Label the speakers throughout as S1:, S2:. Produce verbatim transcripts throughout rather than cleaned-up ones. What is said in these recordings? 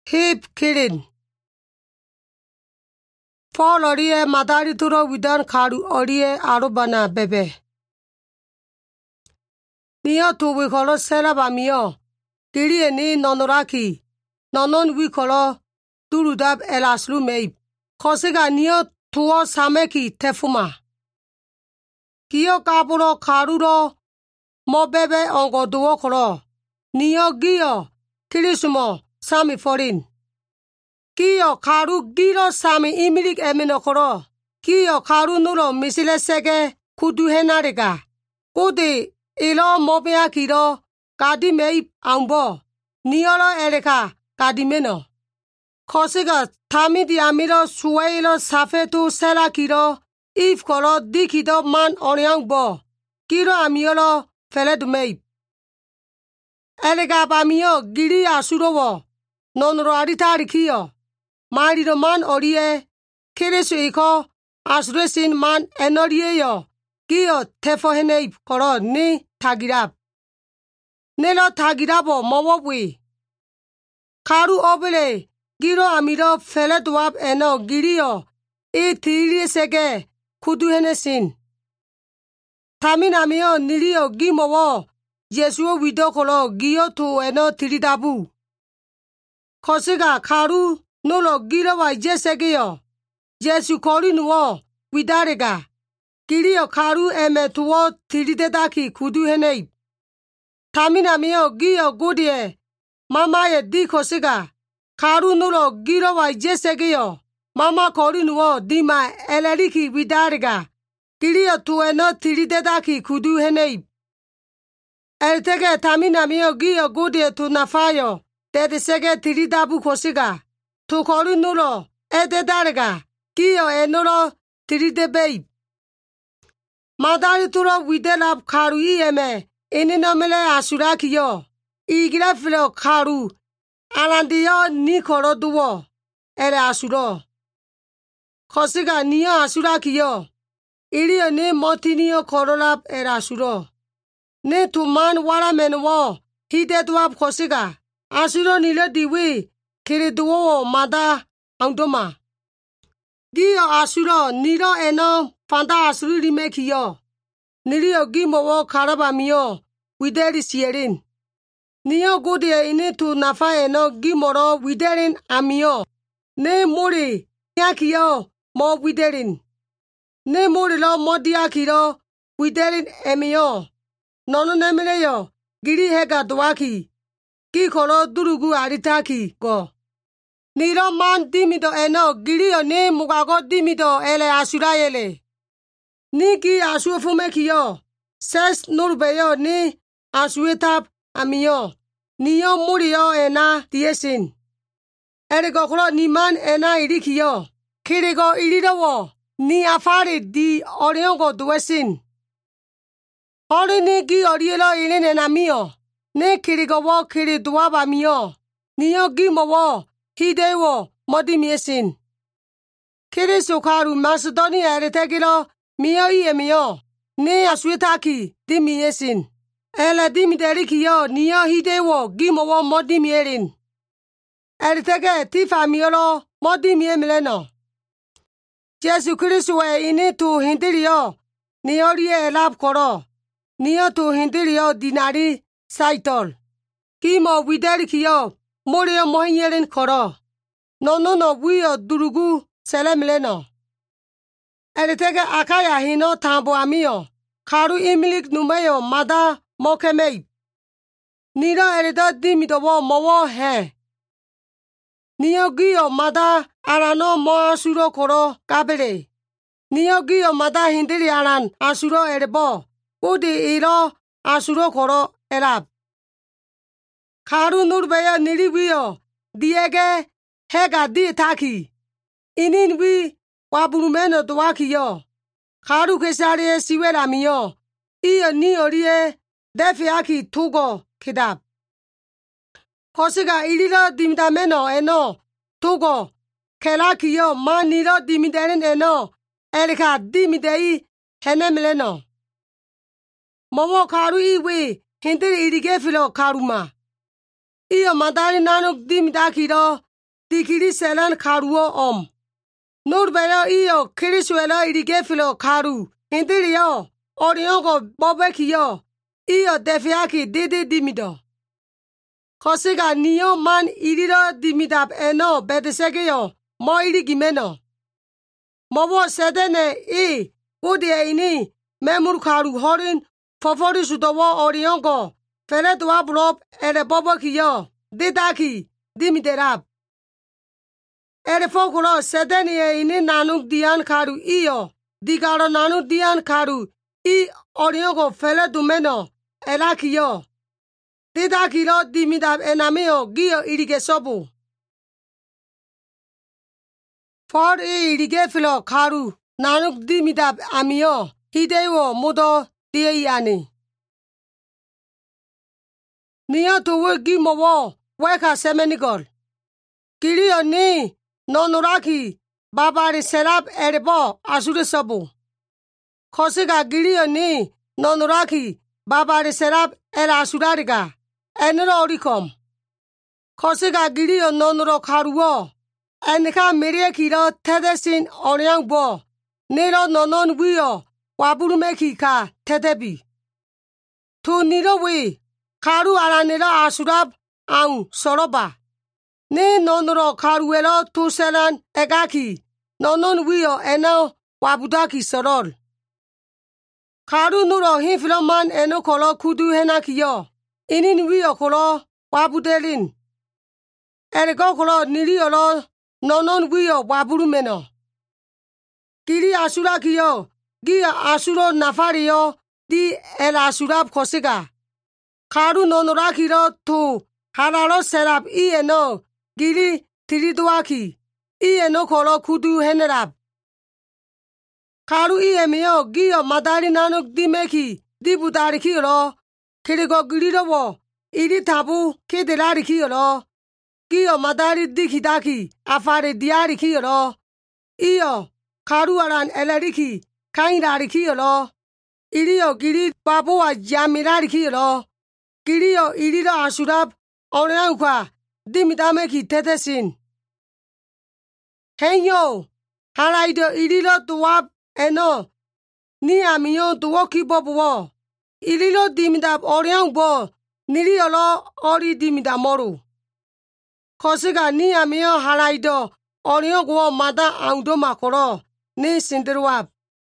S1: hip killing. Fall orie madari turo widan karu orie arubana bebe. Niyo tu wikolo sela ba miyo. Kiri ni nonoraki. Nonon wikolo turudab elaslu meib. Kosiga niyo tuo sameki tefuma. Kiyo kapuro karuro mo bebe ongo duo kolo. Niyo giyo kirisumo sami forin. Kiyo karu giro sami imilik emino kolo. Kiyo karu nulo misile sege kudu henariga. Kudi ilo mobia kiro kadi meib ambo. Niyolo ereka kadi meno. Kosiga tamidi amiro suweilo safetu sela kiro if kolo dikido man oryang bo. Kiro amiolo feledu meib. Ereka bamiyo giri asuro wo. Nonro aritari kiyo. Mariro man orie kirisu iko asresin man enorie yo. Kiyo tefo heneib koro ni tagirab. Nelo tagirabo mowobwi. Karu obele giro amiro feleduab eno giriyo. I tiri sege kudu henesin. Tamin amiyo niliyo gimowo. Yesuo widokolo giyo tu eno tiridabu. Kosiga karu nulo giro wa jesegeyo. Yesu kori nuwo widarega. Giriyo karu eme tuwo tiridedaki kudu heneib. Tamina miyo giyo gudie. Mama ye di kosiga. Karu nulo giro wa jesegeyo. Mama kori nuwo dima eleriki widarega. Giriyo tu eno tiridedaki kudu heneib. Ertege tamina miyo giyo gudie tu nafayo. Tede sege tiridabu kosiga. Tu kori nulo ededarega. Giyo enulo tiridebeib. Madari turo widelab karu iyeme. Ininomele asurakiyo. Igire filo karu. Alandiyo nikoro duwo. Ere asuro. Kosiga niyo asurakiyo. Iriyo ni motiniyo korolab ere asuro. Ni tuman waramenwo. Hidedwab kosiga. Asuro nile diwi. Kiriduwo mada angdoma. Giyo asuro nilo eno fanda asuri rimekiyo. Niliyo gimowo karaba miyo. Wideri sierin. Niyo gudie ini tu nafa eno gimoro widerin amiyo. Ne muri yakiyo mo widerin. Ne muri lo modiakiro widerin emiyo. Nono nemileyo giri hega dwaki. Kikoro durugu aritaki go. Niro man dimido eno giriyo ni mugago dimido ele asurayele. Niki asuefume kiyo. Ses nurbeyo ni asuetap amiyo. Niyo muriyo ena tiesin. Erego kuro ni man ena irikiyo. Kirigo iridowo. Ni afari di oriongo duesin. Ori ni gi orielo irine na miyo. Ne kirigo wo kiri duwaba miyo. Niyo gimo wo. Hidewo modi miesin. Kiri sukaru Macedonia eretegilo miyo iye miyo. Ne asuetaki di miesin. Ele di miderikiyo niyo hidewo gimo wo modi mierin. Eretege tifa miyolo modi mie mileno. Jesu Kristu we ini tu hindiriyo. Niyo rie elab koro. Niyo tu hindiriyo dinari saitol. Kimo widerikiyo. Morio mohinyeren koro. No no no wiyo durugu selemleno. Eretege akaya hino tambo amiyo. Karu imilik numeyo mada mokemei. Niro eredo dimidowo mowo he. Niyo giyo mada arano mo asuro koro kabere. Niyo giyo mada hindiri aran asuro erebo. Udi iro asuro koro erab. Karu nurbeyo niribiyo. Diege hega di taki. Inin wi waburumeno dwakiyo. Karu kesariye siwera miyo. Iyo ni orie defiaki tugo kidab. Kosiga ililo dimdameno eno tugo kelakiyo maniro dimideren eno erika dimidei henemleno. Momo karu iwi hindiri irige filo karuma. Iyo madari nanuk dimidakiro dikiri selan karuo om. Nur belo iyo kirisuelo irigefilo karu. Hindirio oriongo bobekiyo iyo defiaki didi dimido. Kosiga niyo man iriro dimidab eno bedesegeyo mo irigimeno. Mobo sedene i udi ini memur karu horin fofori sudowo oriongo fele dua blob ere bobekiyo didaki dimiderab. Ere fokulo sedene ini nanuk dian karu iyo. Digaro nanu dian karu i oriongo fele dumeno elakiyo. Didakilo dimidab enamio giyo irigesobu. For i irigefilo karu nanuk dimidab amio hidewo mudo diyani. Niyo tuwe gimowo weka semenigol. Kiriyo ni nonuraki babari serap erebo asure sabu. Kosiga giriyo ni nonuraki babari serap era asurariga enro orikom. Kosiga giriyo nonuro karuo enika mirie kiro tedesin oryang bo niro nonon wiyo waburumeki ka tedebi. Tu niro wi karu ala niro asurab ang soroba. Ni nonuro karuelo tu selan egaki nonon wiyo eno wabudaki sorol. Karu nuro hinfilo man eno kolo kudu henakiyo. Inin wiyo kolo wabudelin. Ergo kolo niriyolo nonon wiyo waburumeno. Kiri asura kiyo giya asuro nafariyo di el asurab kosiga. Karu nonorakiro tu haralo serap i eno giri tiriduaki i eno kolo kudu henerab. Karu i emiyo giyo madari nanuk dimeki dibudari kiyolo kirigo giriro wo iri tabu kidirari kiyolo giyo madari dikidaki afari diari kiyolo iyo karu aran eleriki kainrari kiyolo iriyo giri babuwa jamirari kiyolo giriyo iriro asurab onyankwa dimidameki tetesin. Henyo haraido iriro tuwab eno ni amiyo tuwoki bobuwo iriro dimidab oryang bo niriyolo ori dimidamoru. Kosiga ni amiyo haraido oryang wo mada aundo makoro ni sindirwab.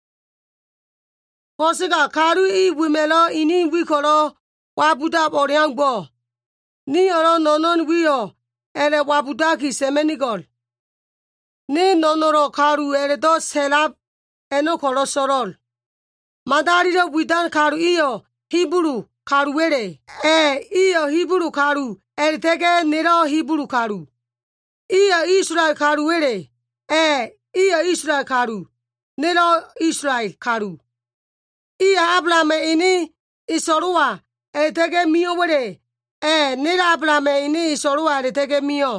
S1: Kosiga karu i wimelo ini wikoro wabudab oryang bo ni oro nonon wiyo ere wabudaki semenigol. Ni nonoro karu ere do selab eno kolo sorol. Madariro widan karu iyo hiburu karu ere. E iyo hiburu karu ere tege niro hiburu karu. Iyo Israel karu ere. E iyo Israel karu niro Israel karu. Iyo ablame ini isoruwa ere tege miyo were. E nira ablame ini isoruwa ere tege miyo.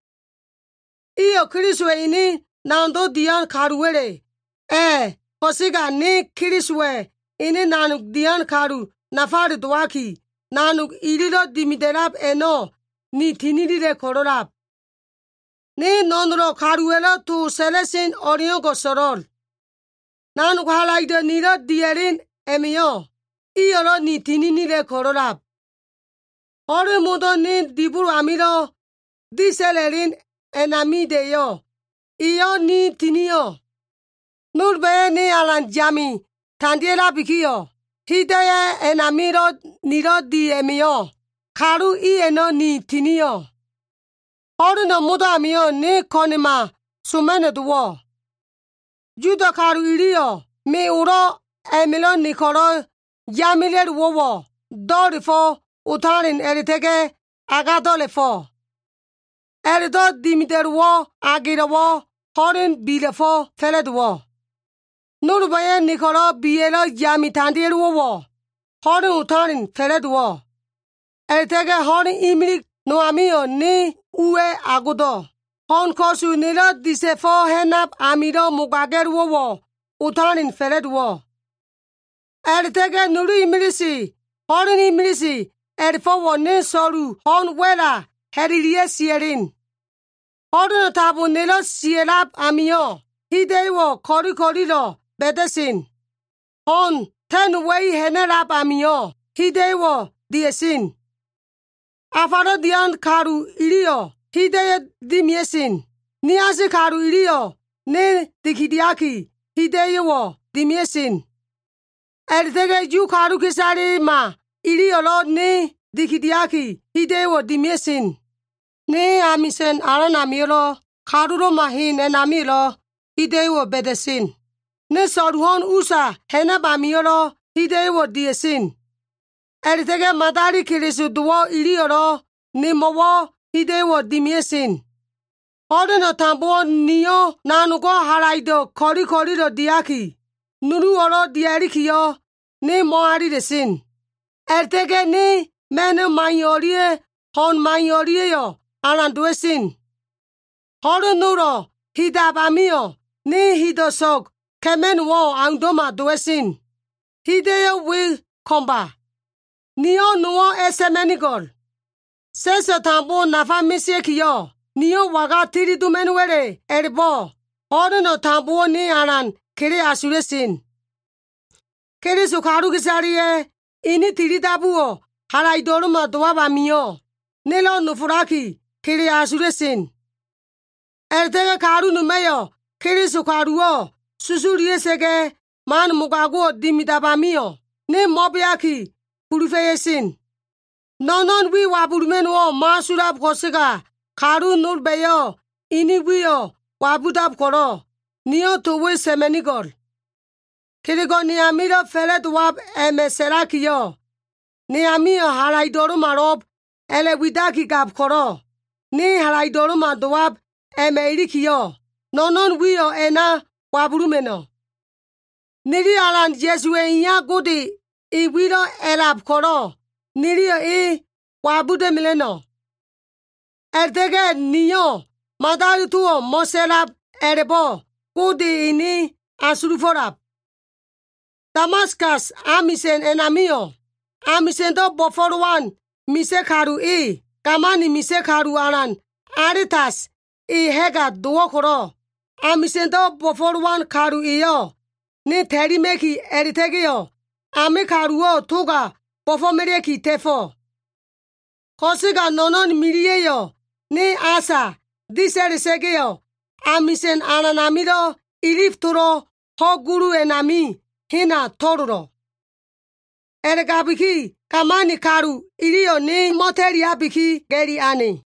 S1: Iyo kiriswe ini nando dian karu ere. E kosiga ni kiriswe ini nanuk dian karu nafari duaki nanuk iriro dimiderab eno ni tinirire kororab. Ni nonro karuelo tu selesin oriongo sorol. Nanuk halaido niro dierin emiyo iyoro ni tininire kororab. Ori mudo ni diburu amiro diselerin enamideyo iyo ni tiniyo. Nurbe ni alan jami tandiela bikiyo hideye enamiro niro di emiyo karu i eno ni tiniyo. Ori no mudo amiyo ni konima sumene duwo. Judo karu iriyo mi uro emilo nikoro yamiler wowo dorifo utarin eritege agadolefo. Erido dimiderwo agirewo horin bilefo feledwo. Nurbaye nikoro biyelo yami tandirwo horin utarin feledwo. Eritege horin imlik no amiyo ni uwe agudo. Hon kosu nilo disefo henap amiro mugagerwo utarin feledwo. Eritege nuru imilisi horin imilisi erifo wo ni soru hon wela heriliye sierin. Ordinary tabu nelo sielap amio. Hide wo kori kori lo bedesin. On ten way henelap amio. Hide wo diesin. Afaro dian karu ilio. Hide dimiesin. Niasi karu ilio. Ne dikidiaki. Hide wo dimiesin. Ertege ju karu kisari ma. Ilio lo ne dikidiaki. Hide wo dimiesin. Ne amisen aranamilo. Karuro mahin enamilo. Hide wo bedesin. Ne soruhon usa henabamilo. Hide wo diesin. Ertege madari kirisu duwo ilioro. Ni mowo hide wo dimiesin. Ordeno tambo niyo nanugo haraido kori kori do diaki. Nuru oro diarikiyo. Ni moari desin. Ertege ni mene mayorie hon mayorie yo aranduesin. Ordeno hidabamio ni hidosok kemen wo andoma duesin. Hide will komba. Niyo nuo esemenigol. Sese tambo nafa misiekiyo. Niyo waga tiri dumenuere erbo. Ordeno tambo ni aran kere asuresin. Kere sukaru kisariye. Ini tiri dabuo. Haraidoruma doaba miyo. Nilo nufuraki kere asuresin. Ertege karu numeyo. Kere sukaruo. Susuriye sege. Man mugago dimidaba miyo. Ni mobiaki. Purification. Nonon we waburmeno masurab kosega. Karu nur beyo. Ini wiyo. Wabudab koro. Niyo towe semenigol. Kirigo niamiro felet wab emeserakiyo. Niamio haraidoru marob. Ele widaki gab koro. Ni haraidoru madwab emeirikiyo. Nonon wiyo ena waburmeno. Niri alan jesue inya gudi. Iwiro elab koro. Nirio e wabude mileno. Ertege niyo. Madari tuo moselab erebo. Kudi ini asuruforab. Damascus amisen enamio. Amisen do boforwan. Mise karu e. Kamani mise karu aran. Aritas. E hega duokoro. Amisen do boforwan karu iyo. Ni teri meki eritege yo. Ame karuo toga bofo mereki tefo. Kosiga nonon miliye yo. Ni asa. Disere sege yo. Amisen ananamido. Ilifturo. Ho guru enami. Hina toruro. Ergabiki. Kamani karu. Iliyo ni moteri abiki. Geri ani.